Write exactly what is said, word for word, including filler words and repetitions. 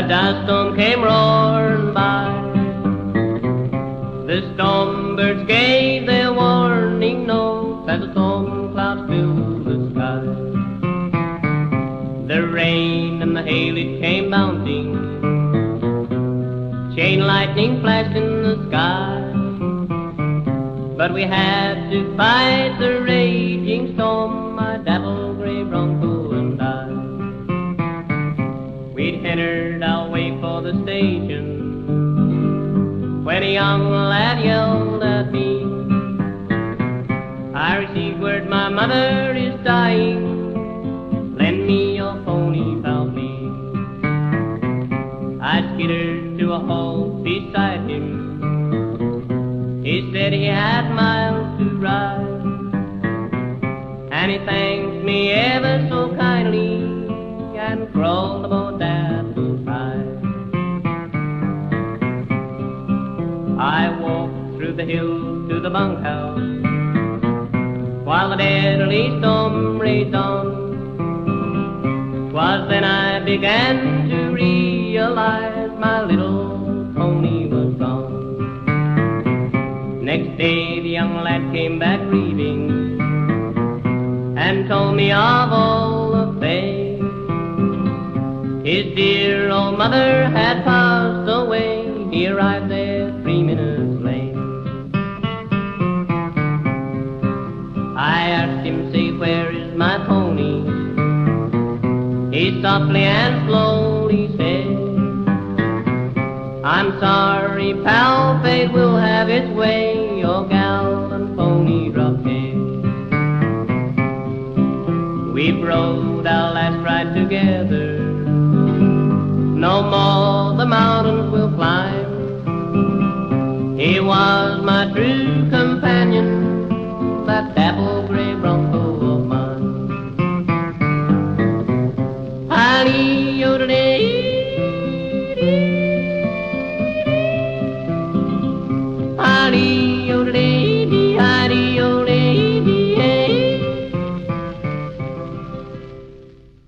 A dust storm came roaring by. The storm birds gave their warning notes as the storm clouds filled the sky. The rain and the hail, it came mounting. Chain lightning flashed in the sky. But we had to fight the raging storm, my dapple gray bronco and I. We'd entered our way for the station when a young lad yelled at me, I received word my mother is dying, lend me your pony, pal, please. I skittered to a halt beside him. He said he had miles to ride, and he thanked me ever so kindly and crawled aboard Dapple's ride. I walked through the hills to the bunkhouse while the deadly storm raged on. 'Twas then I began to realize my little pony was gone. Next day the young lad came back grieving and told me of all the fate. His dear old mother had passed away. He arrived there three minutes late. I asked him, say, where is my pony? He softly and slowly said, I'm sorry, pal, fate will have its way. Your gallant pony dropped dead. We've rode our last ride together. No more the mountains will climb. He was my true companion, that dapple gray bronco.